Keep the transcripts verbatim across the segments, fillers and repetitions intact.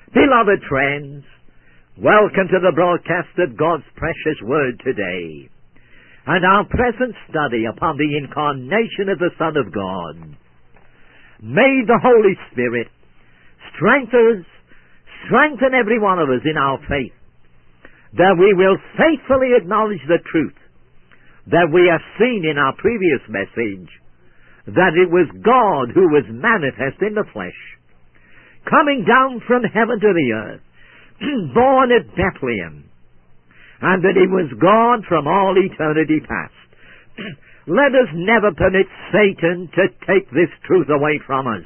Beloved friends, welcome to the broadcast of God's precious Word today, and our present study upon the incarnation of the Son of God. May the Holy Spirit strengthen us, strengthen every one of us in our faith, that we will faithfully acknowledge the truth that we have seen in our previous message, that it was God who was manifest in the flesh, coming down from heaven to the earth, born at Bethlehem, and that he was God from all eternity past. Let us never permit Satan to take this truth away from us.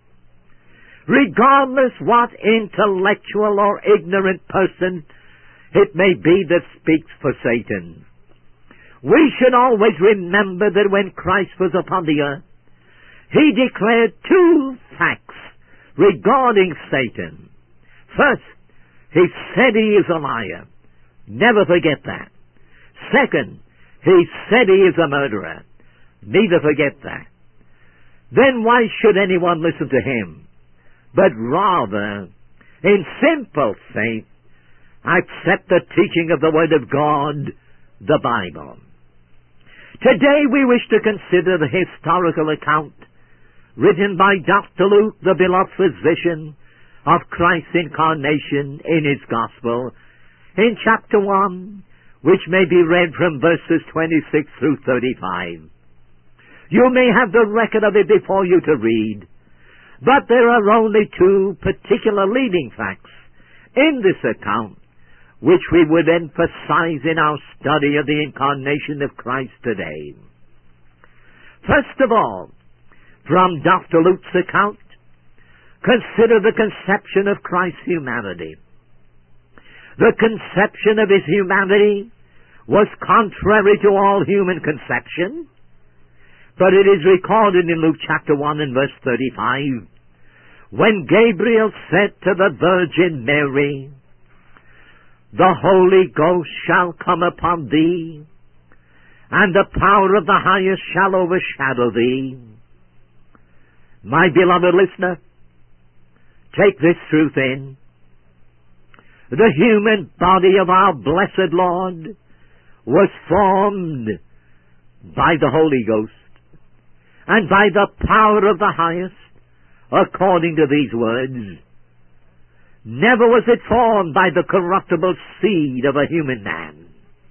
Regardless what intellectual or ignorant person it may be that speaks for Satan, we should always remember that when Christ was upon the earth, he declared two facts regarding Satan. First, he said he is a liar. Never forget that. Second, he said he is a murderer. Neither forget that. Then why should anyone listen to him? But rather, in simple faith, accept the teaching of the Word of God, the Bible. Today we wish to consider the historical account written by Doctor Luke, the beloved physician, of Christ's incarnation in his Gospel, in chapter one, which may be read from verses twenty-six through thirty-five. You may have the record of it before you to read, but there are only two particular leading facts in this account which we would emphasize in our study of the incarnation of Christ today. First of all, from Doctor Luke's account, consider the conception of Christ's humanity. The conception of his humanity was contrary to all human conception, but it is recorded in Luke chapter one and verse thirty-five, when Gabriel said to the Virgin Mary, "The Holy Ghost shall come upon thee, and the power of the highest shall overshadow thee." My beloved listener, take this truth in. The human body of our blessed Lord was formed by the Holy Ghost and by the power of the highest, according to these words. Never was it formed by the corruptible seed of a human man.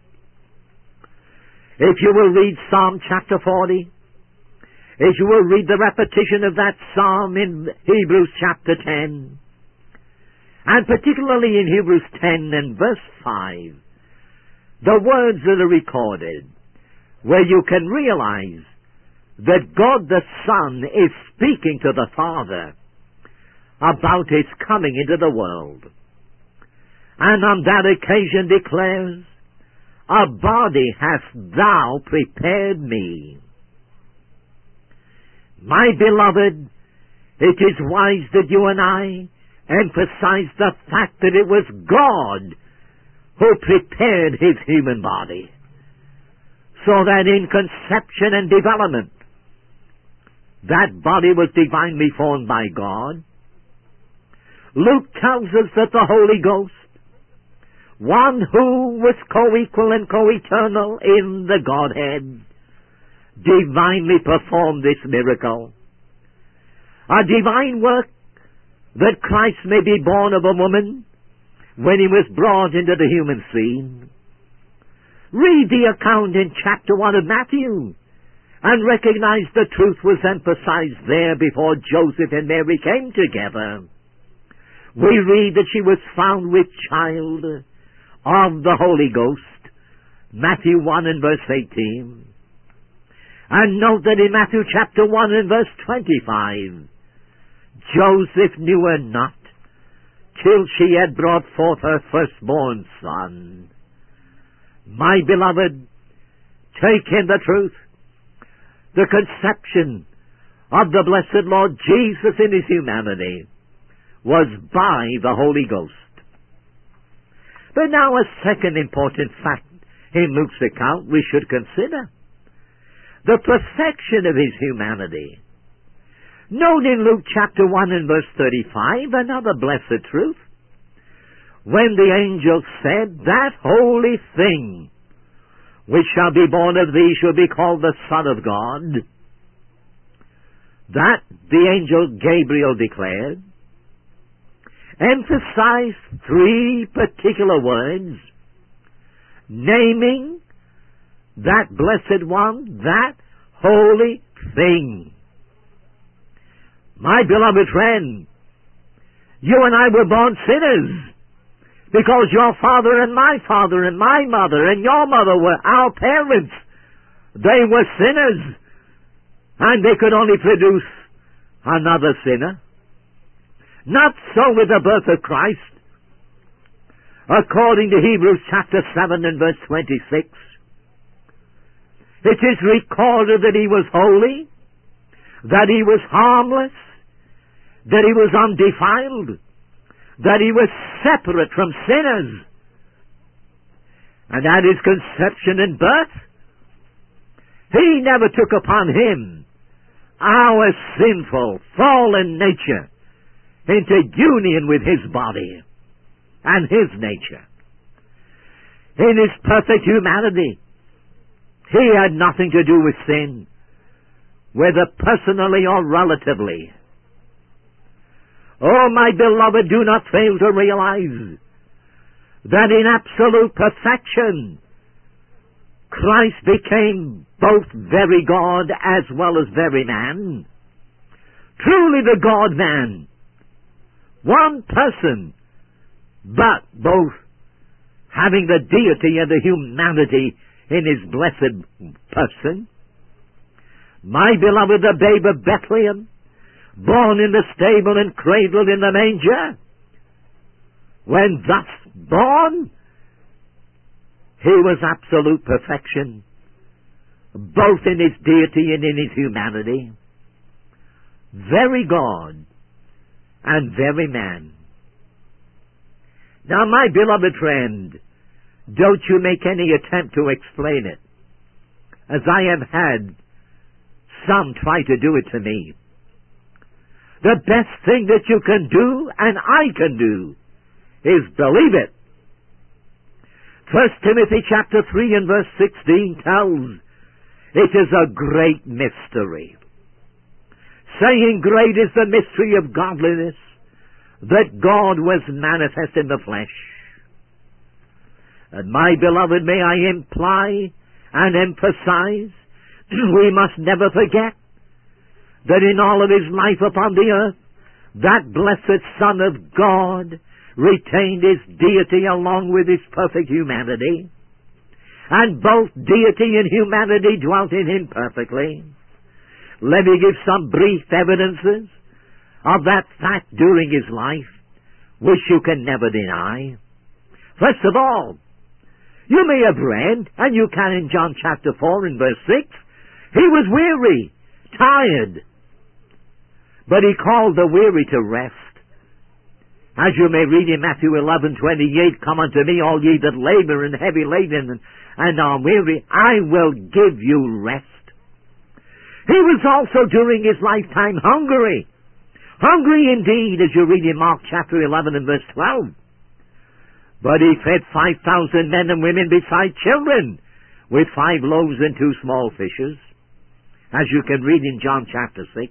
If you will read Psalm chapter forty, if you will read the repetition of that psalm in Hebrews chapter ten, and particularly in Hebrews ten and verse five, the words that are recorded, where you can realize that God the Son is speaking to the Father about his coming into the world, and on that occasion declares, "A body hast thou prepared me." My beloved, it is wise that you and I emphasize the fact that it was God who prepared his human body, so that in conception and development, that body was divinely formed by God. Luke tells us that the Holy Ghost, one who was co-equal and co-eternal in the Godhead, divinely performed this miracle. A divine work that Christ may be born of a woman when he was brought into the human scene. Read the account in chapter one of Matthew and recognize the truth was emphasized there before Joseph and Mary came together. We read that she was found with child of the Holy Ghost, Matthew one and verse eighteen. And note that in Matthew chapter one and verse twenty-five, Joseph knew her not till she had brought forth her firstborn son. My beloved, take in the truth. The conception of the blessed Lord Jesus in his humanity was by the Holy Ghost. But now a second important fact in Luke's account we should consider: the perfection of his humanity. Note in Luke chapter one and verse thirty-five another blessed truth. when the angel said, "That holy thing which shall be born of thee shall be called the Son of God," that the angel Gabriel declared, emphasized three particular words, naming that blessed one, that holy thing. My beloved friend, you and I were born sinners because your father and my father and my mother and your mother were our parents. They were sinners, and they could only produce another sinner. Not so with the birth of Christ. According to Hebrews chapter seven and verse twenty-six, it is recorded that he was holy, that he was harmless, that he was undefiled, that he was separate from sinners. And at his conception and birth, he never took upon him our sinful, fallen nature into union with his body and his nature. In his perfect humanity, he had nothing to do with sin, whether personally or relatively. Oh, my beloved, do not fail to realize that in absolute perfection, Christ became both very God as well as very man. Truly the God-man. One person, but both having the deity and the humanity in his blessed person. My beloved, the babe of Bethlehem, born in the stable and cradled in the manger, when thus born, he was absolute perfection, both in his deity and in his humanity. Very God and very man. Now, my beloved friend, don't you make any attempt to explain it, as I have had some try to do it to me. The best thing that you can do, and I can do, is believe it. First Timothy chapter three and verse sixteen tells, it is a great mystery, saying, great is the mystery of godliness, that God was manifest in the flesh. And my beloved, may I imply and emphasize, we must never forget that in all of his life upon the earth, that blessed Son of God retained his deity along with his perfect humanity, and both deity and humanity dwelt in him perfectly. Let me give some brief evidences of that fact during his life, which you can never deny. First of all, you may have read, and you can in John chapter four and verse six, he was weary, tired, but he called the weary to rest. As you may read in Matthew eleven twenty-eight, come unto me, all ye that labor and heavy laden and, and are weary, I will give you rest. He was also during his lifetime hungry. Hungry indeed, as you read in Mark chapter eleven and verse twelve. But he fed five thousand men and women beside children with five loaves and two small fishes, as you can read in John chapter six.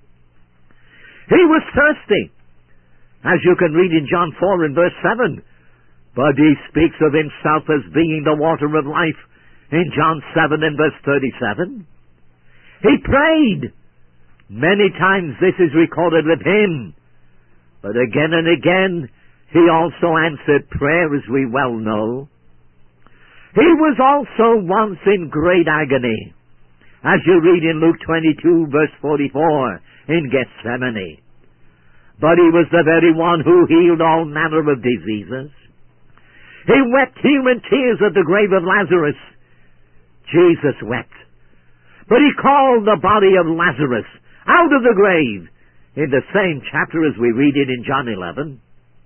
He was thirsty, as you can read in John four and verse seven. But he speaks of himself as being the water of life in John seven and verse thirty-seven. He prayed. Many times this is recorded with him. But again and again, he also answered prayer, as we well know. He was also once in great agony, as you read in Luke twenty-two, verse forty-four, in Gethsemane. But he was the very one who healed all manner of diseases. He wept human tears at the grave of Lazarus. Jesus wept. But he called the body of Lazarus out of the grave in the same chapter as we read it in John eleven.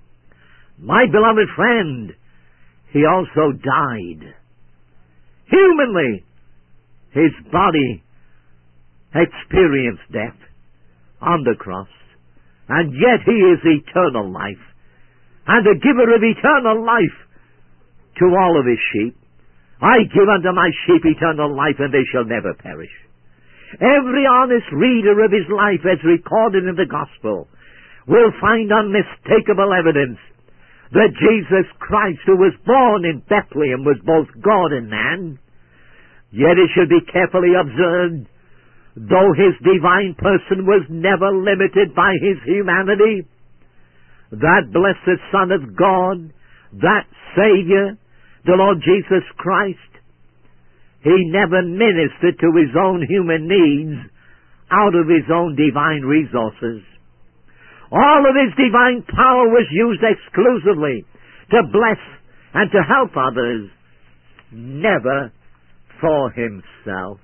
My beloved friend, he also died. Humanly, his body experienced death on the cross, and yet he is eternal life, and the giver of eternal life to all of his sheep. I give unto my sheep eternal life, and they shall never perish. Every honest reader of his life, as recorded in the Gospel, will find unmistakable evidence that Jesus Christ, who was born in Bethlehem, was both God and man. Yet it should be carefully observed, though his divine person was never limited by his humanity, that blessed Son of God, that Savior, the Lord Jesus Christ, he never ministered to his own human needs out of his own divine resources. All of his divine power was used exclusively to bless and to help others, never for himself.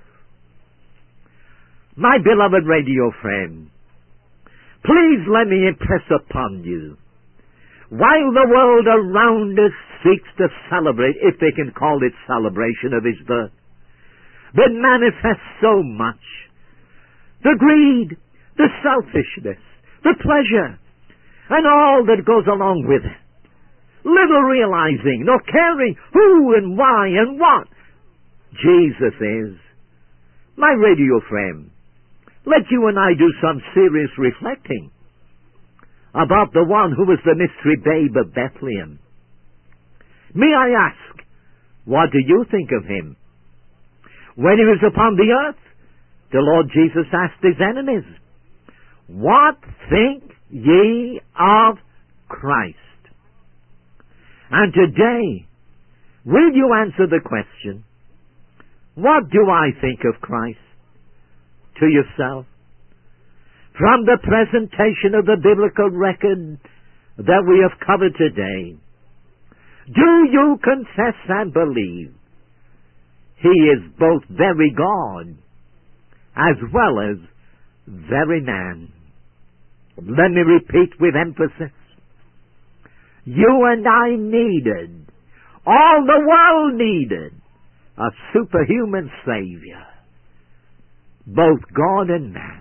My beloved radio friend, please let me impress upon you, while the world around us seeks to celebrate, if they can call it celebration, of his birth, but manifests so much, the greed, the selfishness, the pleasure, and all that goes along with it, little realizing nor caring who and why and what Jesus is. My radio friend, let you and I do some serious reflecting about the one who was the mystery babe of Bethlehem. May I ask, what do you think of him? When he was upon the earth, the Lord Jesus asked his enemies, what think ye of Christ? And today, will you answer the question, what do I think of Christ? To yourself. From the presentation of the biblical record that we have covered today, do you confess and believe he is both very God as well as very man? Let me repeat with emphasis. You and I needed, all the world needed, a superhuman Savior, both God and man.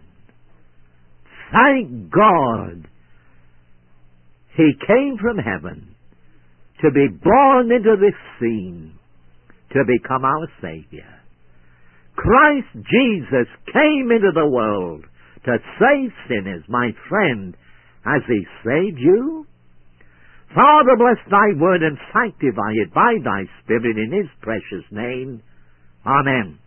Thank God he came from heaven to be born into this scene, to become our Savior. Christ Jesus came into the world to save sinners. My friend, has he saved you? Father, bless thy word and sanctify it by thy Spirit in his precious name. Amen.